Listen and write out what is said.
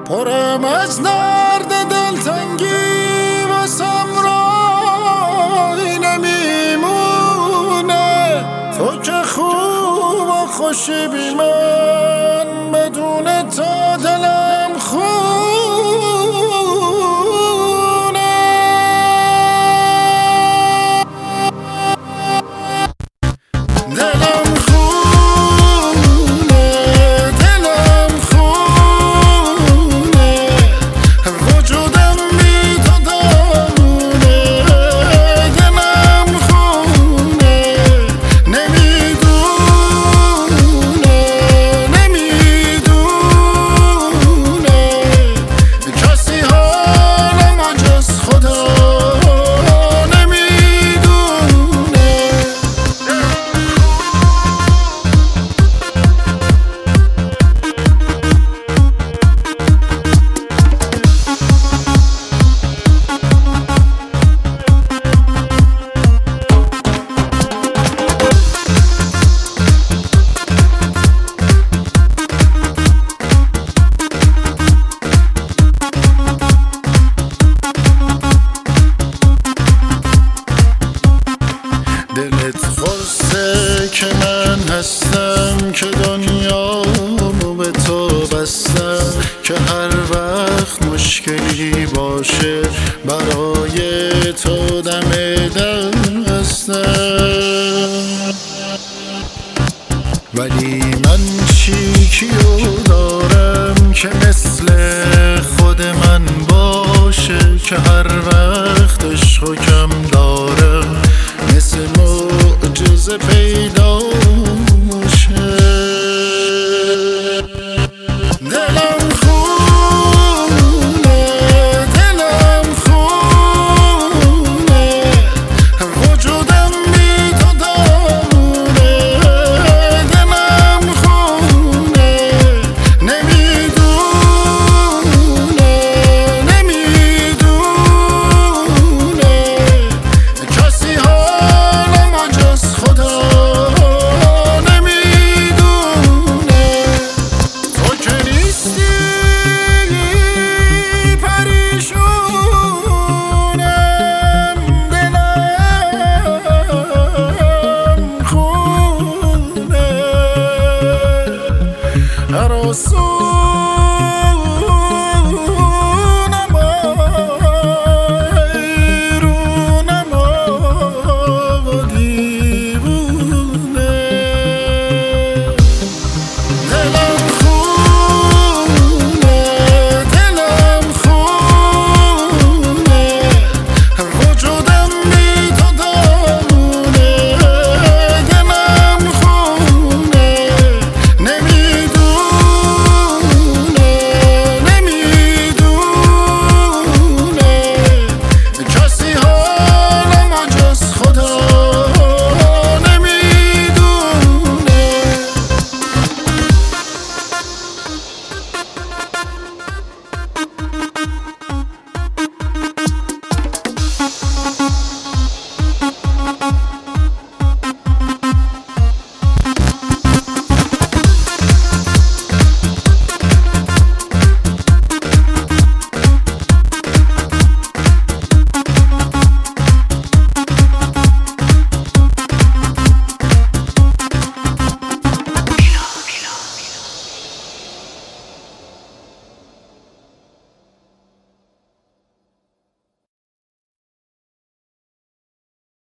پرم از درد دلتنگی واسم رای نمیمونه. تو که خوب و خوشی بی من، بدون تا دلم خونه. دلم خونه، دلم خونه، وجودم بی تو دامونه. دلم خونه، نمیدونه کسی حالم جز خدا نمیدونه. دلت خورسه که من هستم، که دنیامو به تو بستم، که هر وقت مشکلی باشه برای تو دم دستم. ولی من کیو دارم که مثل خود من باشه، که هر وقت عشقو